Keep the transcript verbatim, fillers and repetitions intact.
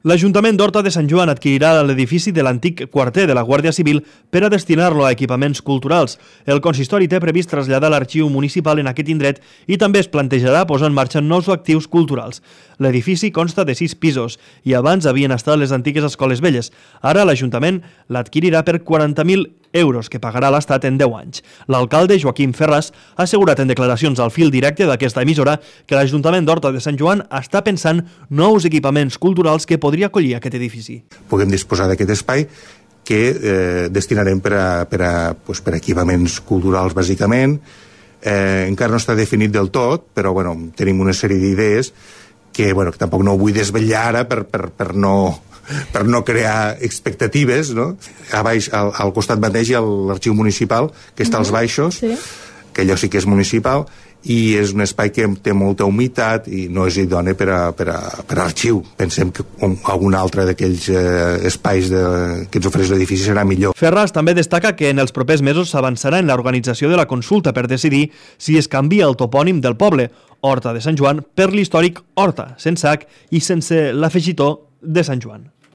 L'Ajuntament d'Horta de Sant Joan adquirirà l'edifici de l'antic quarter de la Guàrdia Civil per a destinar-lo a equipaments culturals. El consistori té previst traslladar l'arxiu municipal en aquest indret i també es plantejarà posar en marxa nous actius culturals. L'edifici consta de sis pisos i abans havien estat les antigues escoles velles. Ara l'Ajuntament l'adquirirà per quaranta mil euros que pagarà l'Estat en deu anys. L'alcalde Joaquim Ferràs ha assegurat en declaracions al fil directe d'aquesta emissora que l'Ajuntament d'Horta de Sant Joan està pensant nous equipaments culturals que podria acollir aquest edifici. Puguem disposar d'aquest espai que eh, destinarem per a, per a, pues, per a equipaments culturals bàsicament. Eh, encara no està definit del tot, però bueno, tenim una sèrie d'idees que, bueno, que tampoc no ho vull desvetllar ara per, per, per no... per no crear expectatives, no? A baix, al, al costat mateix hi ha l'arxiu municipal, que està als baixos, sí. Que allò sí que és municipal, i és un espai que té molta humitat i no és idoni per a, per a, per a arxiu. Pensem que algun altre d'aquells eh, espais de, que ens ofereix l'edifici serà millor. Ferràs també destaca que en els propers mesos s'avançarà en l'organització de la consulta per decidir si es canvia el topònim del poble, Horta de Sant Joan, per l'històric Horta, sense H i sense l'afegitó de Sant Joan.